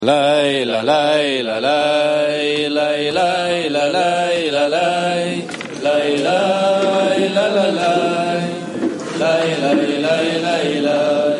Layla layla layla layla layla layla layla layla layla layla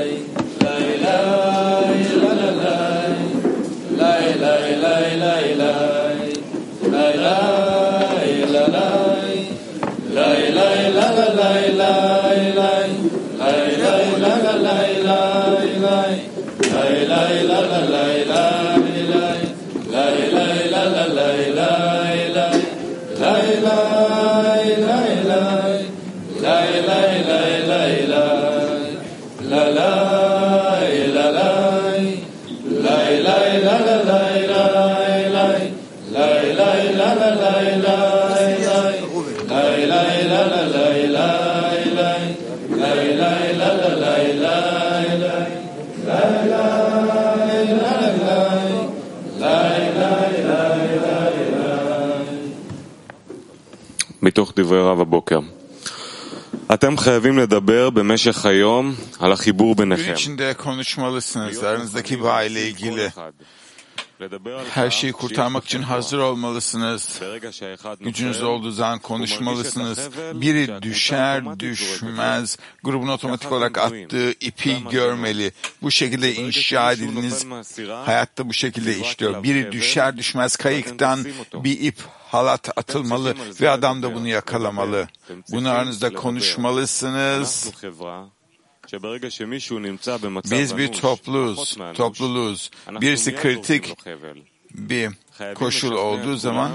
מתוך דברי רב הבוקר. אתם חייבים לדבר במשך היום על החיבור ביניכם. İçinde konuşmalısınız. Aranızdaki bağ ile ilgili. Her şeyi kurtarmak için hazır olmalısınız. Gücünüz olduğu zaman konuşmalısınız. Biri düşer düşmez grubun otomatik olarak attığı ipi görmeli. Bu şekilde inşa edildiğiniz hayatta bu şekilde işliyor. Biri düşer düşmez kayıktan bir ip halat atılmalı ve adam da bunu yakalamalı. Bunu aranızda konuşmalısınız. Biz bir topluluğuz. Birisi kritik bir koşul olduğu zaman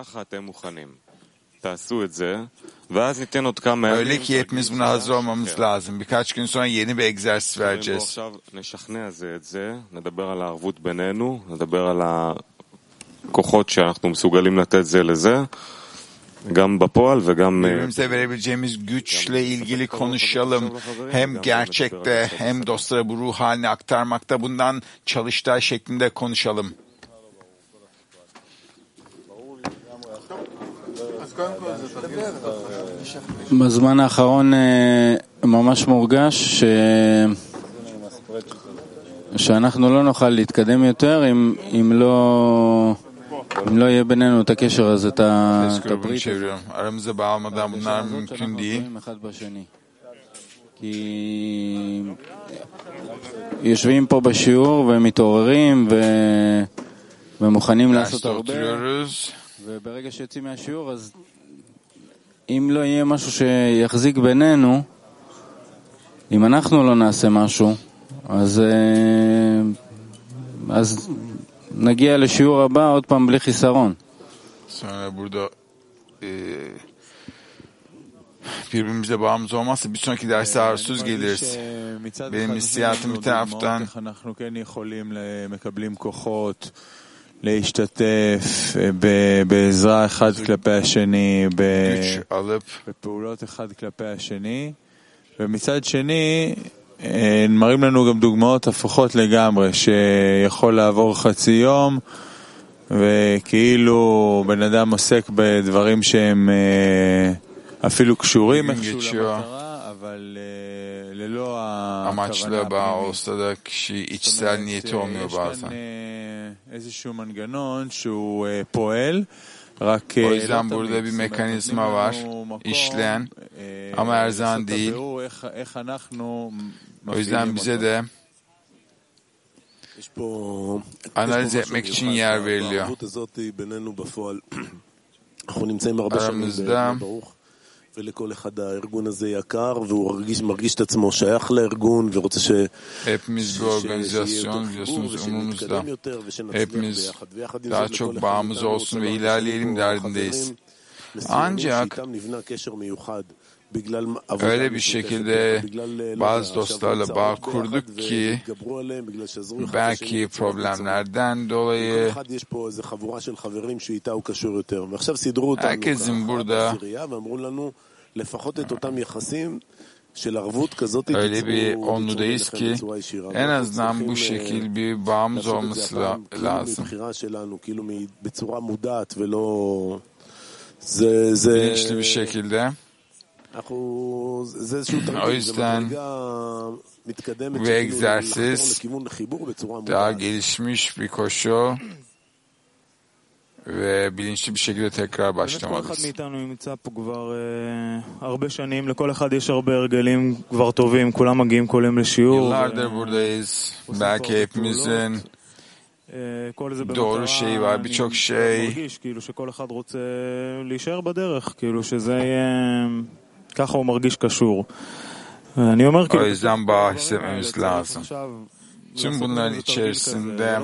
öyle ki hepimiz buna hazır olmamız lazım. Birkaç gün sonra yeni bir egzersiz vereceğiz. כוחות שאנחנו מסוגלים לתת זה לזה, גם בפועל וגם birbirimize verebileceğimiz güçle ilgili konuşalım. Hem gerçekte hem dostlara bu ruh halini aktarmakta bundan çalıştay şeklinde konuşalım. בזמן האחרון ממש מורגש שאנחנו לא נוכל להתקדם יותר אם לא יהיה בינינו את הקשר הזה, את הברית. aramıza bağlamadan bunlar mümkün değil. כי יושבים פה בשיעור ומתעוררים ומוכנים לעשות הרבה, וברגע שיוצאים מהשיעור אז אם לא יהיה משהו שיחזיק בינינו, אם אנחנו לא נעשה משהו, אז נגיע לשיעור הבא עוד פעם בלי חיסרון. Sonra burada birbirimize bağımız olmazsa bir sonraki derse arsuz geliriz. Benim hissiyatım bir taraftan להשתתף בעזרה אחד כלפי השני, בפעולות אחד כלפי השני, ומצד שני מראים לנו גם דוגמאות הפוכות לגמרי, שיכול לעבור חצי יום וכאילו בן אדם עוסק בדברים שהם אפילו קשורים איכשהו למטרה, אבל ללא amaçla bağ olsa da kişi içsel niyeti olmuyor bazen. איזשהו מנגנון שהוא פועל, רק o yüzden burada bir mekanizma var işleyen ama her zaman değil. O yüzden bize de analiz etmek için yer veriliyor. Aramızda ולכל אחד הארגון הזה יקר והוא מרגיש את עצמו שייך לארגון ורוצה hepimiz bir organizasyon biliyorsunuz umumuzda. Hepimiz daha çok bağımız olsun ve ilerleyelim derdindeyiz. Ancak öyle bir şekilde bazı dostlarla bağ kurduk ki belki problemlerden dolayı herkesin burada öyle bir onludayız ki en azından bu şekil bir bağımız olması lazım. Bilinçli bir şekilde O yüzden bu egzersiz daha gelişmiş bir koşu ve bilinçli bir şekilde tekrar başlamalıyız. Yıllardır buradayız. Belki hepimizin doğru şeyi var, birçok şey. O yüzden bahsetmemiz lazım. Tüm bunların içerisinde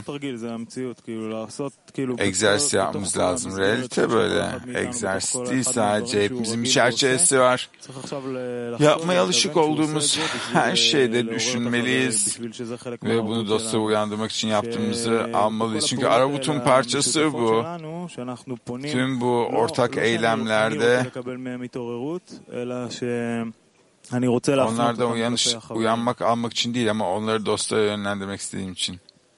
egzersiz yapmamız lazım. Realite böyle. Egzersiz değil sadece. Hepimizin bir çerçevesi var. Yapmaya alışık olduğumuz her şeyde düşünmeliyiz. Ve bunu dostları uyandırmak için yaptığımızı almalıyız. Çünkü Aravut'un parçası bu. Tüm bu ortak eylemlerde onlardan uyanmak almak için değil ama onları dostlara yönlendirmek istediğim için.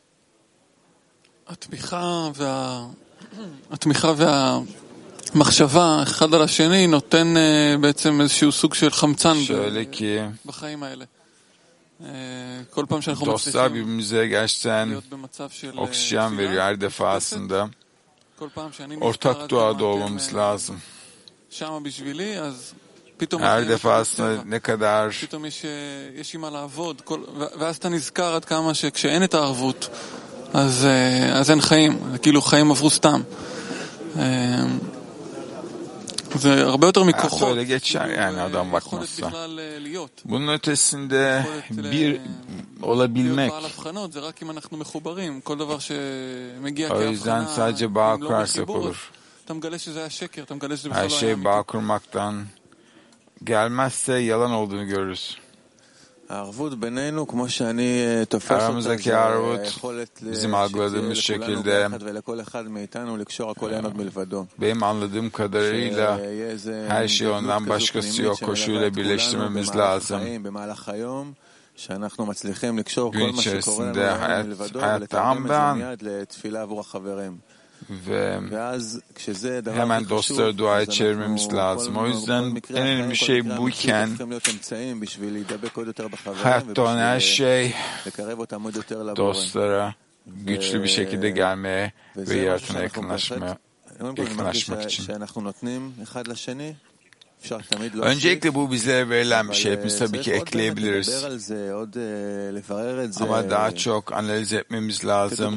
התמיכה והמחשבה אחד על השני נותן בעצם איזשהו סוג של חמצן בחיים האלה. כל פעם שאנחנו dostlar birbirimize gerçekten oksijen veriyor her defasında. Ortak duada olmamız lazım. Her defasında ne kadar פתאום יש עם מה לעבוד, ואז אתה נזכר עד כמה שכשאין את הערבות, אז אין חיים, כאילו חיים עברו סתם. זה הרבה יותר מכוחות. Öyle geçer yani adam bakmazsa. Bunun ötesinde bir olabilmek. O yüzden sadece bağ kurarsak olur. Her şey bağ kurmaktan gelmezse yalan olduğunu görürüz. Aramızdaki arvut bizim algıladığımız şekilde benim anladığım kadarıyla her şey ondan başkası yok koşuyla birleştirmemiz lazım. Gün içerisinde hayatta an be an ve hemen dostlara duaya çevirmemiz lazım. O yüzden en önemli şey buyken hayatta olan her şey dostlara güçlü bir şekilde gelmeye ve yaratına yakınlaşmak için. Öncelikle bu bizlere verilen bir şey. Hepimiz tabii ki ekleyebiliriz. Ama daha çok analiz etmemiz lazım.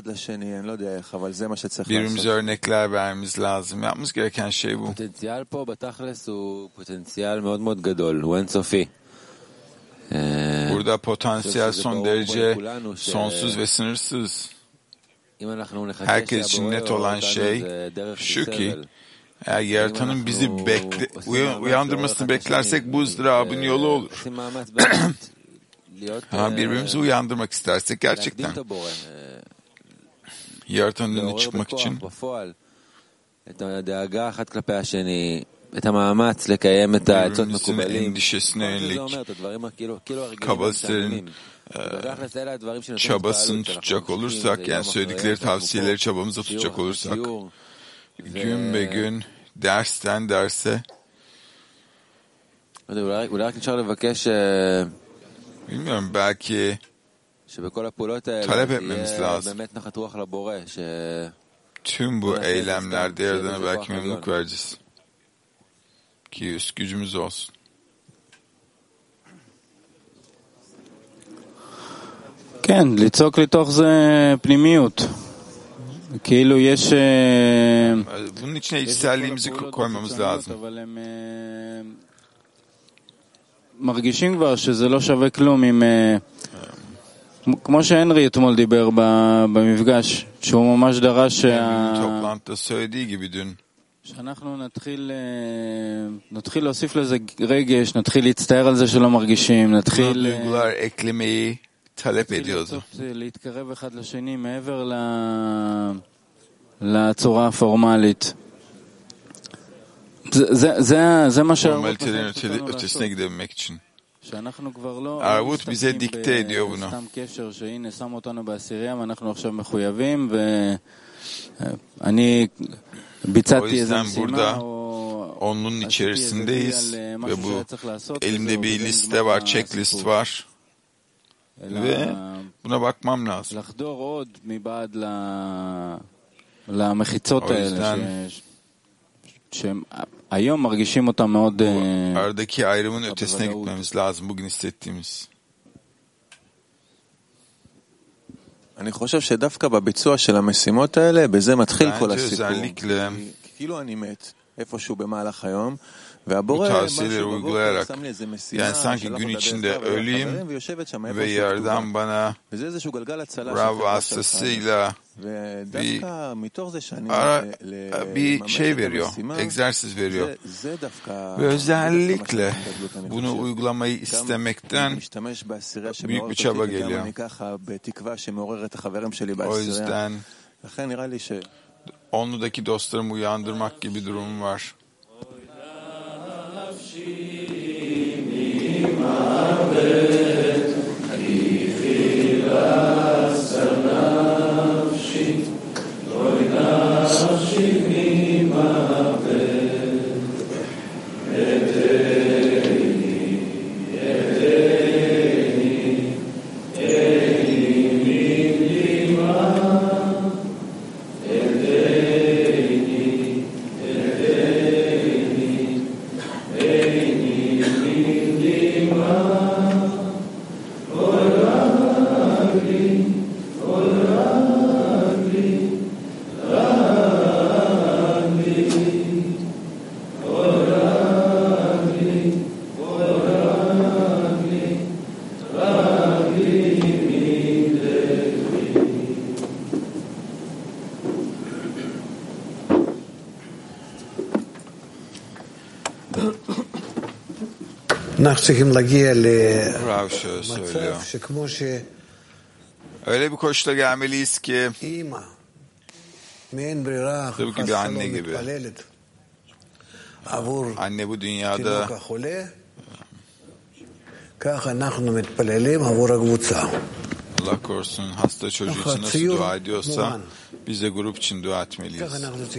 Birbirimize örnekler vermemiz lazım. Yapmamız gereken şey bu. Potansiyel פה בתכלס הוא פוטנציאל מאוד מאוד גדול, הוא אינסופי. Burada potansiyel son derece sonsuz ve sınırsız. Herkes için net olan şey şu ki eğer yaratanın bizi uyandırmasını beklersek bu ızdırabın yolu olur. Ama birbirimizi uyandırmak istersek gerçekten yaratanın önüne çıkmak için birbirimizin endişesine yönelik Kabbalistlerin çabasını tutacak olursak, yani söyledikleri tavsiyeleri çabamıza tutacak olursak, gün be gün, dersten derse, bilmiyorum, belki talep etmemiz lazım. Tüm bu eylemlerde Yaradan'a belki memnunluk vereceğiz. Ki üst gücümüz olsun. כן, לצעוק לתוך זה פנימיות. כאילו יש... bunun içine içselliğimizi koymamız lazım. אבל הם מרגישים כבר שזה לא שווה כלום אם... כמו שהנרי אתמול דיבר במפגש, שהוא ממש דרש toplantıda söylediği gibi dün. שאנחנו נתחיל להוסיף לזה רגש, נתחיל להצטער על זה שלא מרגישים, נתחיל... duygular eklemeyi talep ediyordu. להתקרב אחד לשני מעבר לצורה הפורמלית. זה מה Formalitenin ötesine gidebilmek için. Arvut bize dikte ediyor bunu. סתם קשר שהנה שם אותנו בעשירייה ואנחנו עכשיו מחויבים ואני ביצעתי איזו משימה Onun içerisindeyiz ve bu elimde bir liste var, checklist var ve buna bakmam lazım. O yüzden aradaki ayrımın ötesine gitmemiz lazım bugün hissettiğimiz. אני חושב שדווקא בביצוע של המשימות האלה, בזה מתחיל כל הסיפור. כאילו אני מת, איפשהו במהלך היום, bu tavsiyeleri uygulayarak, yani sanki gün içinde öleyim ve yerden bana Rav vasıtasıyla bir şey veriyor, egzersiz veriyor. Ve özellikle bunu uygulamayı istemekten büyük bir çaba geliyor. O yüzden onludaki dostlarımı uyandırmak gibi durumum var. Rav şöyle söylüyor. Öyle bir koşula gelmeliyiz ki tabii ki bir anne gibi. Anne bu dünyada Allah korusun hasta çocuğu için nasıl dua ediyorsa biz de grup için dua etmeliyiz.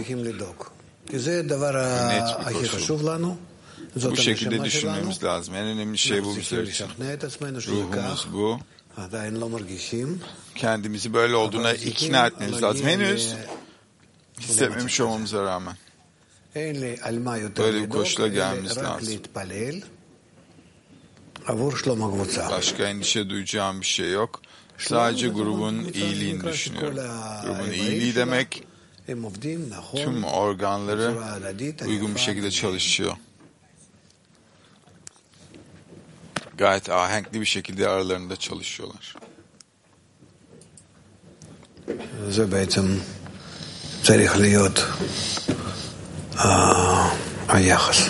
Net bir koşul. Bu şekilde düşünmemiz lazım. En önemli şey bu bizler için. Ruhumuz bu. Kendimizi böyle olduğuna ikna etmemiz lazım. Henüz hissetmemiş olmamıza rağmen. Böyle bir koşula gelmemiz lazım. Başka endişe duyacağım bir şey yok. Sadece grubun iyiliğini düşünüyorum. Grubun iyiliği demek tüm organları uygun bir şekilde çalışıyor. Gayet ahenkli bir şekilde aralarında çalışıyorlar. זה בעצם צריך להיות היחס.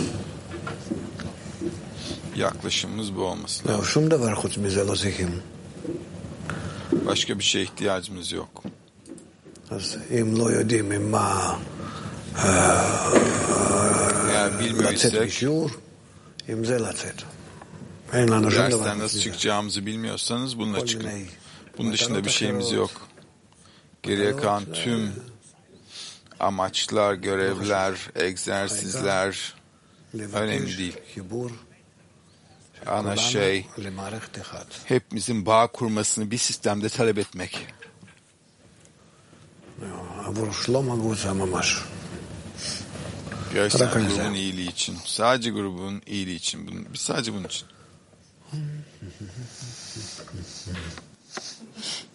Yaklaşımımız bu olması lazım. שום דבר חוץ מזה לא צריכים. Başka bir şeye ihtiyacımız yok. אז אם לא יודעים מה לצאת בשיעור, עם זה לצאת. Dersten nasıl çıkacağımızı bilmiyorsanız bununla çıkın. Bunun dışında bir şeyimiz yok. Geriye kalan tüm amaçlar, görevler, egzersizler önemli değil. Ana şey, hepimizin bağ kurmasını bir sistemde talep etmek. Gerçekten grubun iyiliği için. Sadece grubun iyiliği için. Sadece bunun için.